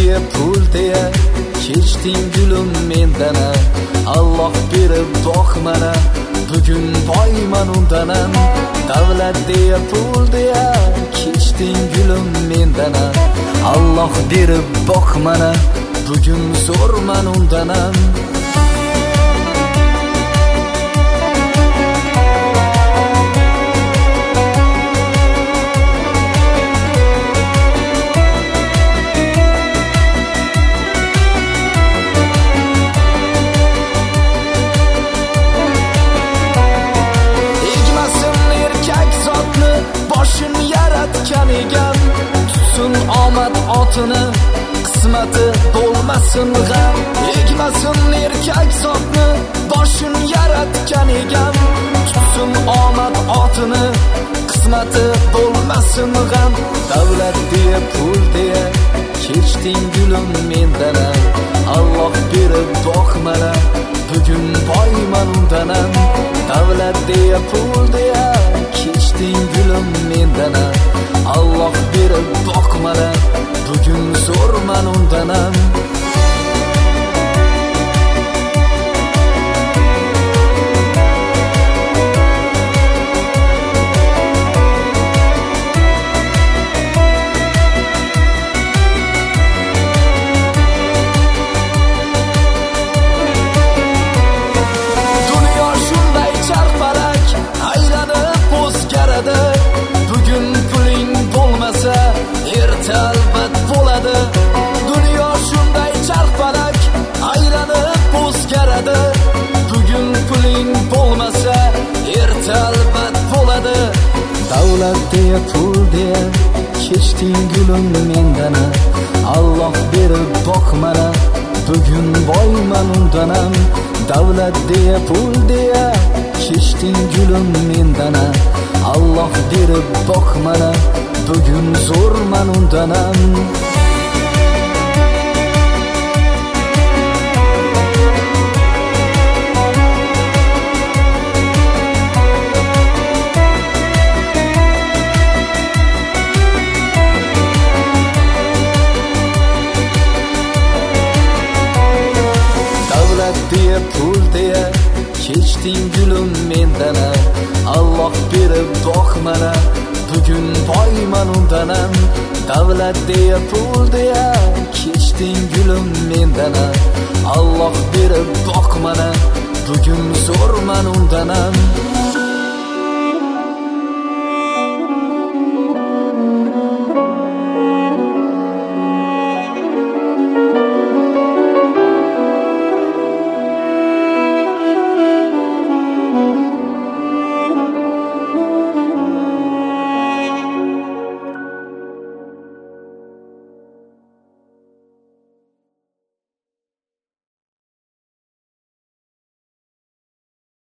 deya pul deya kechding gulim mendan. Alloh berib boqmana, bugun boyman undanam. Davlat deya pul deya kechding gulim mendan. Alloh berib boqmana, bugun zo'rman undanam. Boshim yaratgan egam, tutsin omad otini, qismati bo'lmasin g'am. Egmasin erkak zotni, boshim yaratgan egam, tutsin omad otini, qismati bo'lmasin g'am. Davlat deya pul deya kechding gulim mendan. Alloh berib boqmana, bugun boyman undanam. Davlat deya pul deya kechding gulim mendan. Alloh berib boqmana, bugun zo'rman undanam. Dunyo shunday charparak, aylanib o'zgaradi. Bugun puling bo'lmasa, erta albat bo'ladi. Dunyo shunday charparak, aylanib o'zgaradi. Bugun puling bo'lmasa, erta albat bo'ladi. Davlat deya pul deya kechding gulim mendan. Alloh berib boqmana, bugun boyman undanam. Davlat deya pul deya kechding gulim mendan. Alloh berib boqmana, bugun zo'rman undanam. Davlat deya pul deya kechding gulim mendan. Alloh berib boqmana, bugun boyman undanam. Davlat deya pul deya kechding gulim mendan. Alloh berib boqmana, bugun zo'rman undanam.